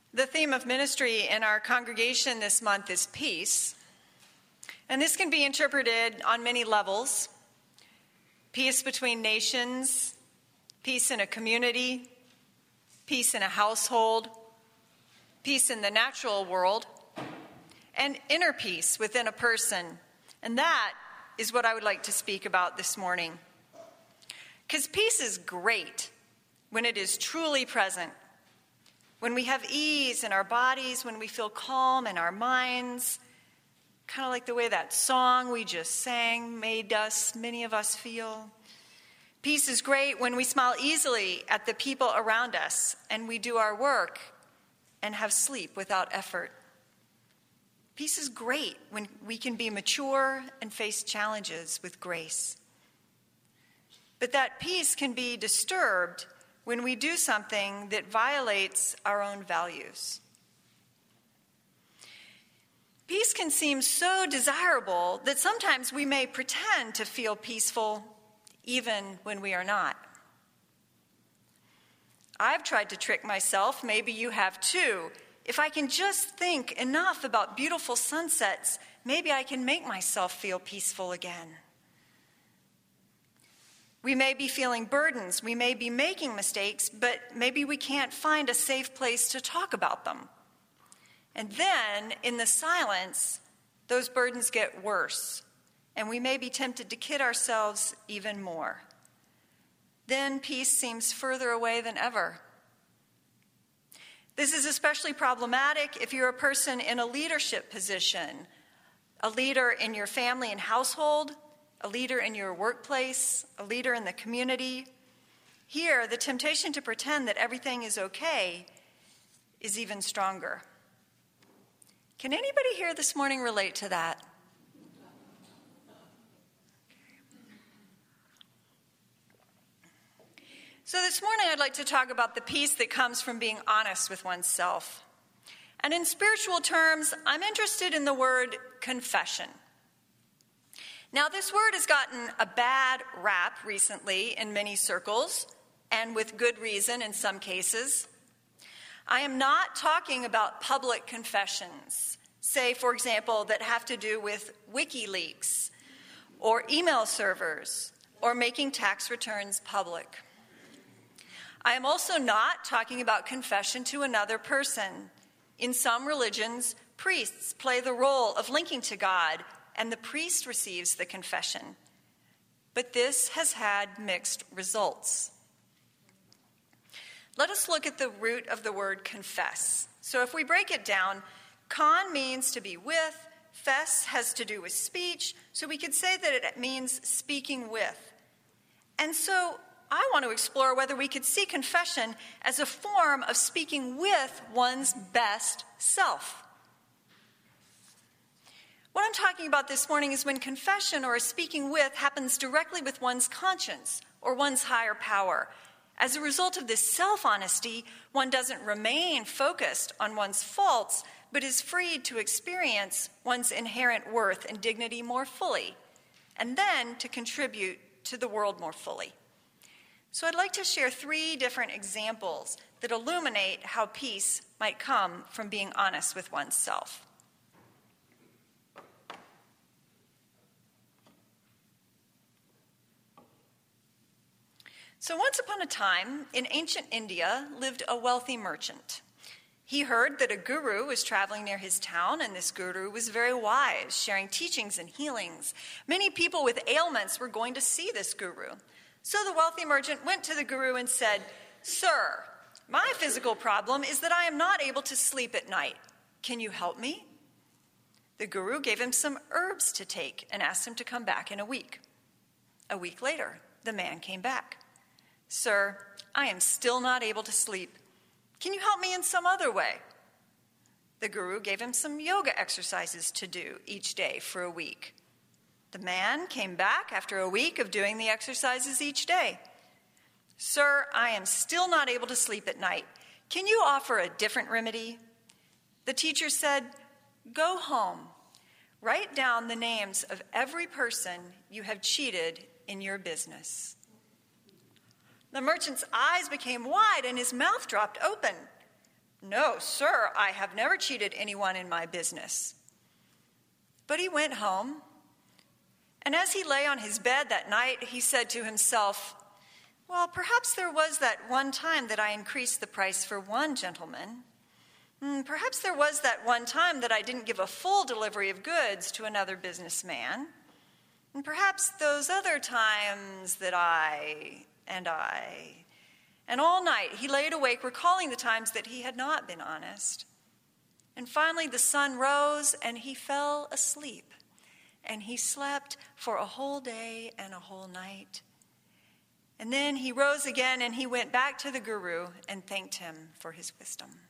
The theme of ministry in our congregation this month is peace. And this can be interpreted on many levels. Peace between nations, peace in a community, peace in a household, peace in the natural world, and inner peace within a person. And that is what I would like to speak about this morning. Because peace is great when it is truly present. When we have ease in our bodies, when we feel calm in our minds, kind of like the way that song we just sang made many of us feel. Peace is great when we smile easily at the people around us and we do our work and have sleep without effort. Peace is great when we can be mature and face challenges with grace. But that peace can be disturbed when we do something that violates our own values. Peace can seem so desirable that sometimes we may pretend to feel peaceful even when we are not. I've tried to trick myself, maybe you have too. If I can just think enough about beautiful sunsets, maybe I can make myself feel peaceful again. We may be feeling burdens, we may be making mistakes, but maybe we can't find a safe place to talk about them. And then, in the silence, those burdens get worse, and we may be tempted to kid ourselves even more. Then peace seems further away than ever. This is especially problematic if you're a person in a leadership position, a leader in your family and household, a leader in your workplace, a leader in the community. Here, the temptation to pretend that everything is okay is even stronger. Can anybody here this morning relate to that? So this morning I'd like to talk about the peace that comes from being honest with oneself. And in spiritual terms, I'm interested in the word confession. Now, this word has gotten a bad rap recently in many circles, and with good reason in some cases. I am not talking about public confessions, say, for example, that have to do with WikiLeaks, or email servers, or making tax returns public. I am also not talking about confession to another person. In some religions, priests play the role of linking to God, and the priest receives the confession. But this has had mixed results. Let us look at the root of the word confess. So if we break it down, con means to be with, fess has to do with speech, so we could say that it means speaking with. And so I want to explore whether we could see confession as a form of speaking with one's best self. What I'm talking about this morning is when confession or a speaking with happens directly with one's conscience or one's higher power. As a result of this self-honesty, one doesn't remain focused on one's faults, but is freed to experience one's inherent worth and dignity more fully, and then to contribute to the world more fully. So I'd like to share 3 different examples that illuminate how peace might come from being honest with oneself. So once upon a time, in ancient India, lived a wealthy merchant. He heard that a guru was traveling near his town, and this guru was very wise, sharing teachings and healings. Many people with ailments were going to see this guru. So the wealthy merchant went to the guru and said, "Sir, my physical problem is that I am not able to sleep at night. Can you help me?" The guru gave him some herbs to take and asked him to come back in a week. A week later, the man came back. "Sir, I am still not able to sleep. Can you help me in some other way?" The guru gave him some yoga exercises to do each day for a week. The man came back after a week of doing the exercises each day. "Sir, I am still not able to sleep at night. Can you offer a different remedy?" The teacher said, "Go home. Write down the names of every person you have cheated in your business." The merchant's eyes became wide and his mouth dropped open. "No, sir, I have never cheated anyone in my business." But he went home, and as he lay on his bed that night, he said to himself, "Well, perhaps there was that one time that I increased the price for one gentleman. Perhaps there was that one time that I didn't give a full delivery of goods to another businessman. And perhaps those other times that I. And all night he laid awake recalling the times that he had not been honest. And finally the sun rose and he fell asleep. And he slept for a whole day and a whole night. And then he rose again and he went back to the guru and thanked him for his wisdom."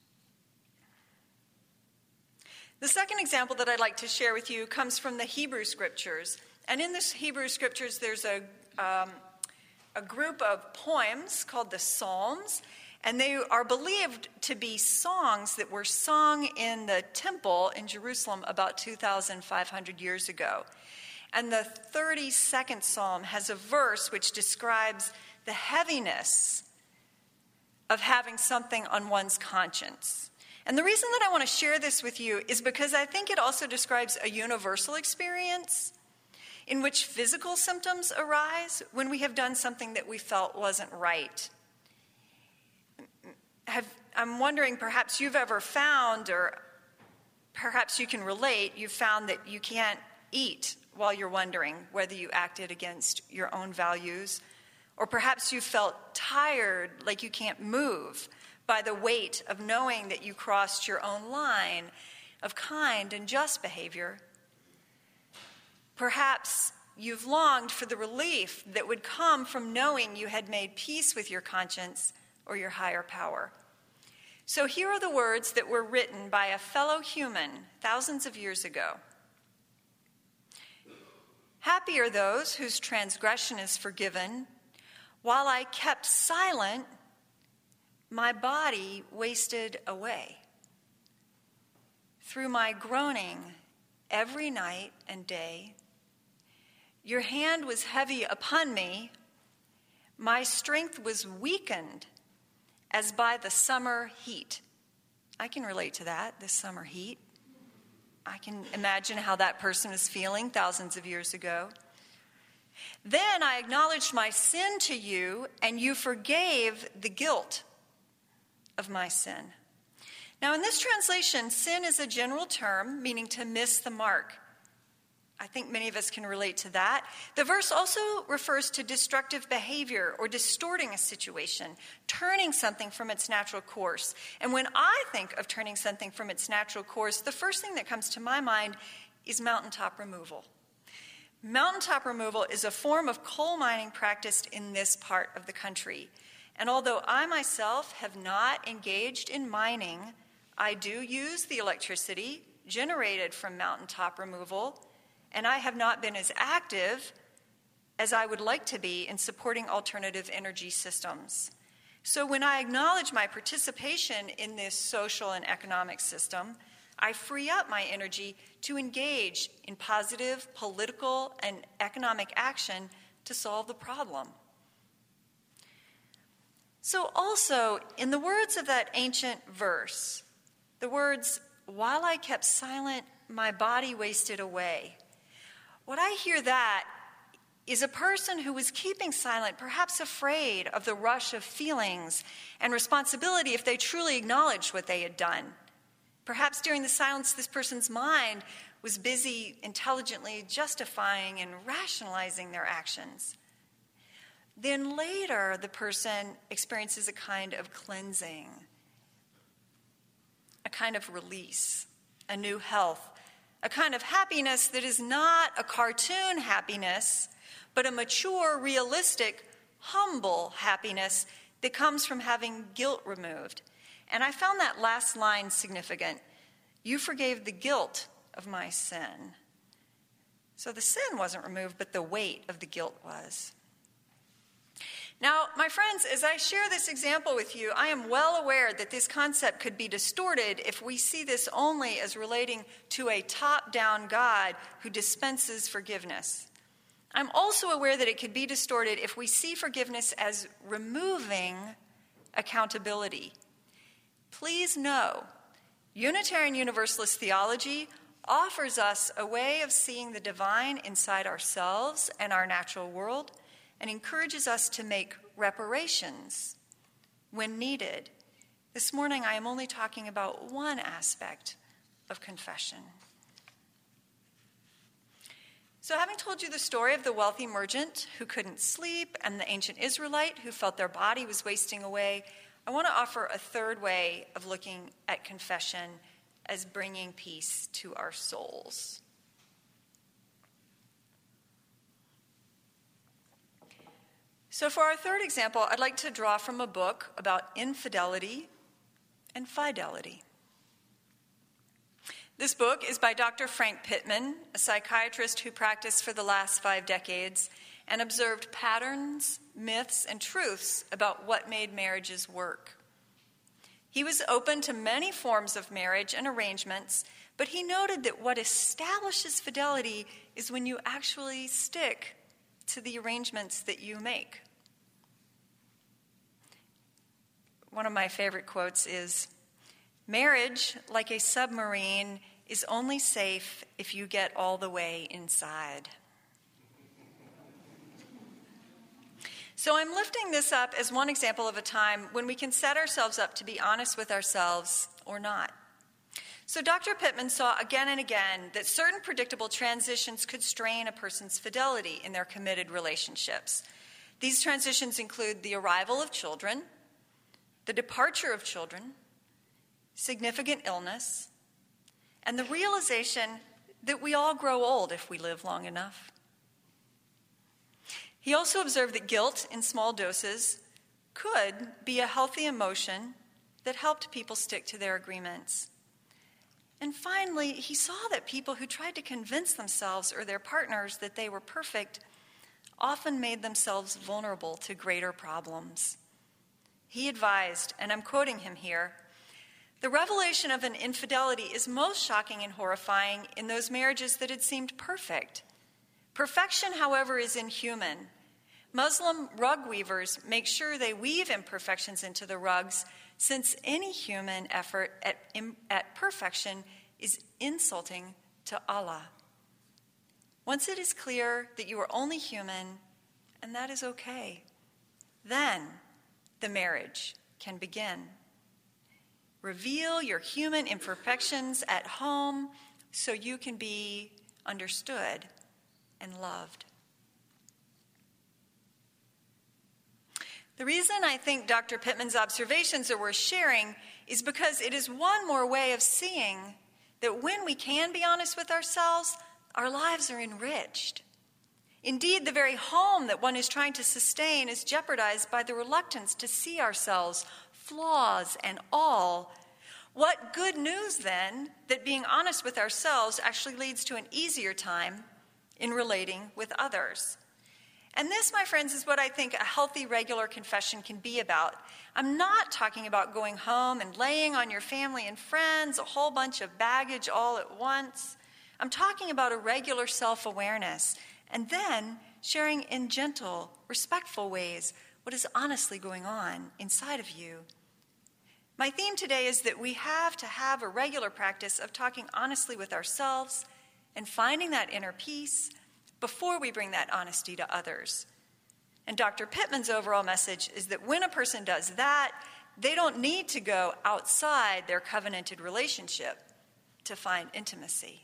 The second example that I'd like to share with you comes from the Hebrew Scriptures. And in the Hebrew Scriptures, there's a group of poems called the Psalms. And they are believed to be songs that were sung in the temple in Jerusalem about 2,500 years ago. And the 32nd Psalm has a verse which describes the heaviness of having something on one's conscience. And the reason that I want to share this with you is because I think it also describes a universal experience in which physical symptoms arise when we have done something that we felt wasn't right. I'm wondering, perhaps you've ever found, or perhaps you can relate, you've found that you can't eat while you're wondering whether you acted against your own values. Or perhaps you felt tired, like you can't move, by the weight of knowing that you crossed your own line of kind and just behavior. Perhaps you've longed for the relief that would come from knowing you had made peace with your conscience or your higher power. So here are the words that were written by a fellow human thousands of years ago. "Happy are those whose transgression is forgiven. While I kept silent, my body wasted away. Through my groaning every night and day, your hand was heavy upon me. My strength was weakened as by the summer heat." I can relate to that, the summer heat. I can imagine how that person was feeling thousands of years ago. "Then I acknowledged my sin to you, and you forgave the guilt of my sin." Now, in this translation, sin is a general term meaning to miss the mark. I think many of us can relate to that. The verse also refers to destructive behavior or distorting a situation, turning something from its natural course. And when I think of turning something from its natural course, the first thing that comes to my mind is mountaintop removal. Mountaintop removal is a form of coal mining practiced in this part of the country. And although I myself have not engaged in mining, I do use the electricity generated from mountaintop removal, and I have not been as active as I would like to be in supporting alternative energy systems. So when I acknowledge my participation in this social and economic system, I free up my energy to engage in positive political and economic action to solve the problem. So also, in the words of that ancient verse, the words, "While I kept silent, my body wasted away." What I hear that is a person who was keeping silent, perhaps afraid of the rush of feelings and responsibility if they truly acknowledged what they had done. Perhaps during the silence, this person's mind was busy intelligently justifying and rationalizing their actions. Then later, the person experiences a kind of cleansing, a kind of release, a new health, a kind of happiness that is not a cartoon happiness, but a mature, realistic, humble happiness that comes from having guilt removed. And I found that last line significant. "You forgave the guilt of my sin." So the sin wasn't removed, but the weight of the guilt was. Now, my friends, as I share this example with you, I am well aware that this concept could be distorted if we see this only as relating to a top-down God who dispenses forgiveness. I'm also aware that it could be distorted if we see forgiveness as removing accountability. please know, Unitarian Universalist theology offers us a way of seeing the divine inside ourselves and our natural world, and encourages us to make reparations when needed. This morning, I am only talking about one aspect of confession. So, having told you the story of the wealthy merchant who couldn't sleep and the ancient Israelite who felt their body was wasting away, I want to offer a third way of looking at confession as bringing peace to our souls. So for our third example, I'd like to draw from a book about infidelity and fidelity. This book is by Dr. Frank Pittman, a psychiatrist who practiced for the last 5 decades and observed patterns, myths, and truths about what made marriages work. He was open to many forms of marriage and arrangements, but he noted that what establishes fidelity is when you actually stick to the arrangements that you make. One of my favorite quotes is, "Marriage, like a submarine, is only safe if you get all the way inside." So I'm lifting this up as one example of a time when we can set ourselves up to be honest with ourselves or not. So Dr. Pittman saw again and again that certain predictable transitions could strain a person's fidelity in their committed relationships. These transitions include the arrival of children, the departure of children, significant illness, and the realization that we all grow old if we live long enough. He also observed that guilt in small doses could be a healthy emotion that helped people stick to their agreements. And finally, he saw that people who tried to convince themselves or their partners that they were perfect often made themselves vulnerable to greater problems. He advised, and I'm quoting him here, "The revelation of an infidelity is most shocking and horrifying in those marriages that had seemed perfect. Perfection, however, is inhuman. Muslim rug weavers make sure they weave imperfections into the rugs, since any human effort at perfection is insulting to Allah. Once it is clear that you are only human, and that is okay, then the marriage can begin. Reveal your human imperfections at home so you can be understood and loved." The reason I think Dr. Pittman's observations are worth sharing is because it is one more way of seeing that when we can be honest with ourselves, our lives are enriched. Indeed, the very home that one is trying to sustain is jeopardized by the reluctance to see ourselves, flaws and all. What good news, then, that being honest with ourselves actually leads to an easier time in relating with others. And this, my friends, is what I think a healthy, regular confession can be about. I'm not talking about going home and laying on your family and friends a whole bunch of baggage all at once. I'm talking about a regular self-awareness, and then sharing in gentle, respectful ways what is honestly going on inside of you. My theme today is that we have to have a regular practice of talking honestly with ourselves and finding that inner peace before we bring that honesty to others. And Dr. Pittman's overall message is that when a person does that, they don't need to go outside their covenanted relationship to find intimacy.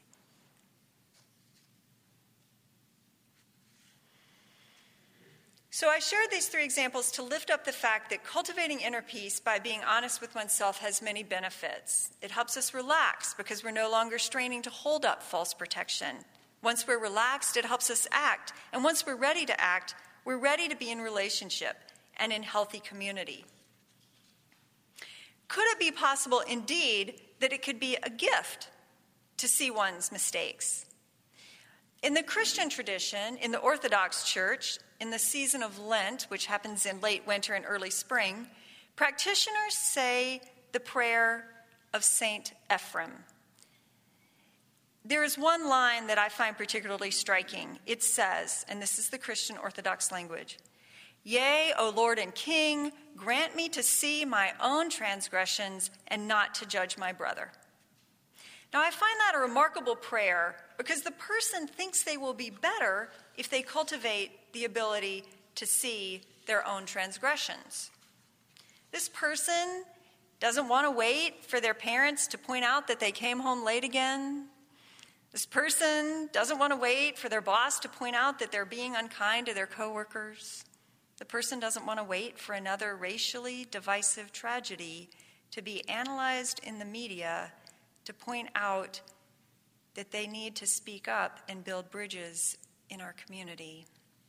So I shared these 3 examples to lift up the fact that cultivating inner peace by being honest with oneself has many benefits. It helps us relax because we're no longer straining to hold up false protection. Once we're relaxed, it helps us act. And once we're ready to act, we're ready to be in relationship and in healthy community. Could it be possible, indeed, that it could be a gift to see one's mistakes? In the Christian tradition, in the Orthodox Church, in the season of Lent, which happens in late winter and early spring, practitioners say the prayer of Saint Ephrem. There is one line that I find particularly striking. It says, and this is the Christian Orthodox language, Yea, O Lord and King, grant me to see my own transgressions and not to judge my brother. Now, I find that a remarkable prayer because the person thinks they will be better if they cultivate the ability to see their own transgressions. This person doesn't want to wait for their parents to point out that they came home late again. This person doesn't want to wait for their boss to point out that they're being unkind to their coworkers. The person doesn't want to wait for another racially divisive tragedy to be analyzed in the media to point out that they need to speak up and build bridges in our community.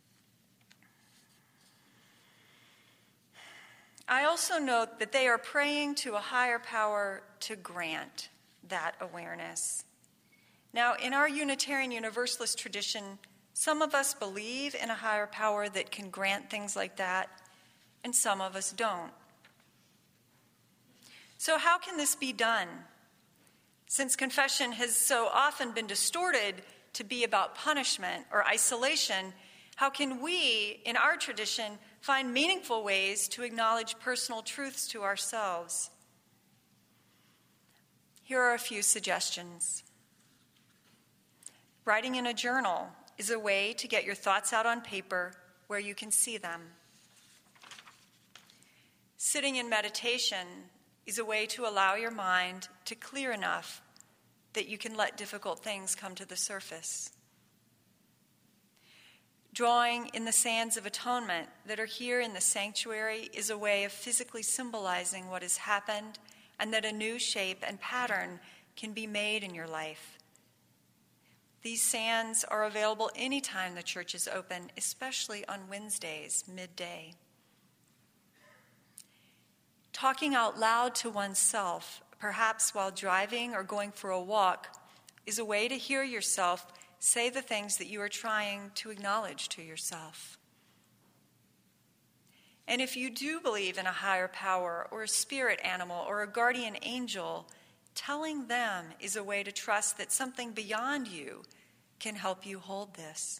I also note that they are praying to a higher power to grant that awareness. Now, in our Unitarian Universalist tradition, some of us believe in a higher power that can grant things like that, and some of us don't. So how can this be done? Since confession has so often been distorted to be about punishment or isolation, how can we, in our tradition, find meaningful ways to acknowledge personal truths to ourselves? Here are a few suggestions. Writing in a journal is a way to get your thoughts out on paper where you can see them. Sitting in meditation is a way to allow your mind to clear enough that you can let difficult things come to the surface. Drawing in the sands of atonement that are here in the sanctuary is a way of physically symbolizing what has happened and that a new shape and pattern can be made in your life. These sands are available anytime the church is open, especially on Wednesdays, midday. Talking out loud to oneself, perhaps while driving or going for a walk, is a way to hear yourself say the things that you are trying to acknowledge to yourself. And if you do believe in a higher power or a spirit animal or a guardian angel, telling them is a way to trust that something beyond you can help you hold this.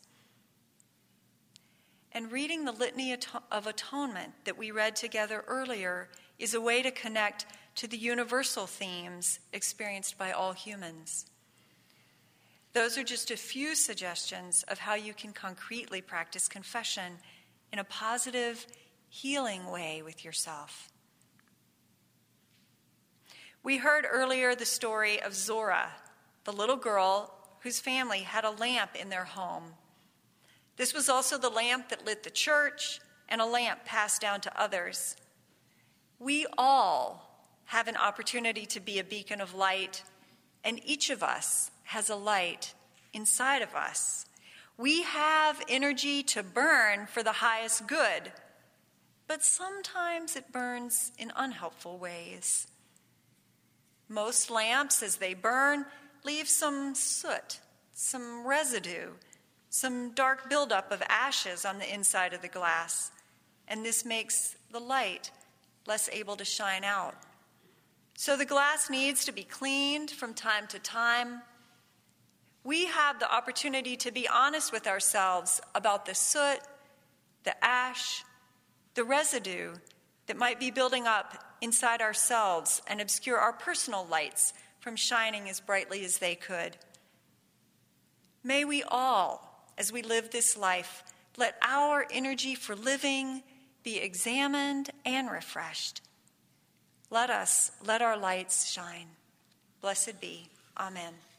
And reading the Litany of Atonement that we read together earlier is a way to connect to the universal themes experienced by all humans. Those are just a few suggestions of how you can concretely practice confession in a positive, healing way with yourself. We heard earlier the story of Zora, the little girl whose family had a lamp in their home. This was also the lamp that lit the church and a lamp passed down to others. We all have an opportunity to be a beacon of light, and each of us has a light inside of us. We have energy to burn for the highest good, but sometimes it burns in unhelpful ways. Most lamps, as they burn, leave some soot, some residue, some dark buildup of ashes on the inside of the glass, and this makes the light less able to shine out. So the glass needs to be cleaned from time to time. We have the opportunity to be honest with ourselves about the soot, the ash, the residue that might be building up inside ourselves and obscure our personal lights from shining as brightly as they could. May we all, as we live this life, let our energy for living be examined and refreshed. Let our lights shine. Blessed be. Amen.